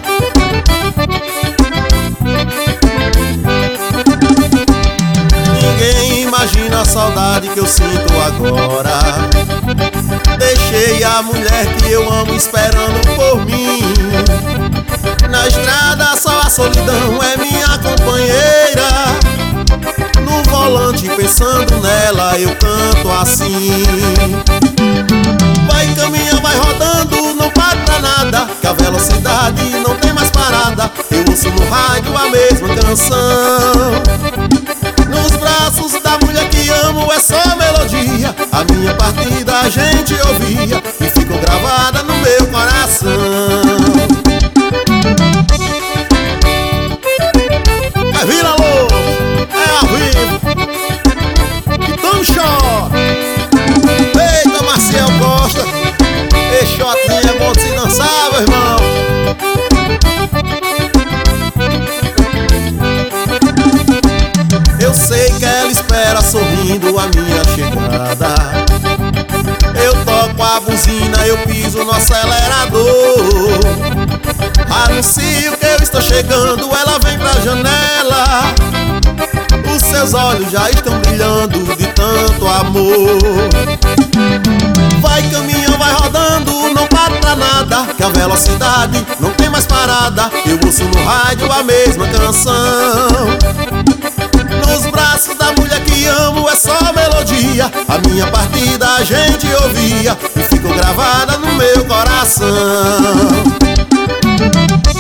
Ninguém imagina a saudade que eu sinto agora. Deixei a mulher que eu amo esperando por mim. Na estrada só a solidão é minha companheira. No volante pensando nela eu canto assim. Vai caminhando, vai rodando, não para pra nada, que a velocidade não tem mais parada. Eu ouço no rádio a mesma canção. Nos braços da mulher que amo é só melodia. A minha partida a gente ouvia e ficou gravada no meu coração. É Vila Lobo, é ao vivo. Então chora. Eita, Marcel Costa, esse shotzinho é bom de se dançar, meu irmão. Eu sei que ela espera sorrindo a minha chegada. Eu toco a buzina, eu piso no acelerador. Anuncio que eu estou chegando, ela vem pra janela. Os seus olhos já estão brilhando de tanto amor. Vai caminhando, vai rodando, não para pra nada, que a velocidade não tem mais parada. Eu ouço no rádio a mesma canção. Nos braços da mulher que amo é só melodia. A minha partida a gente ouvia e ficou gravada no meu coração.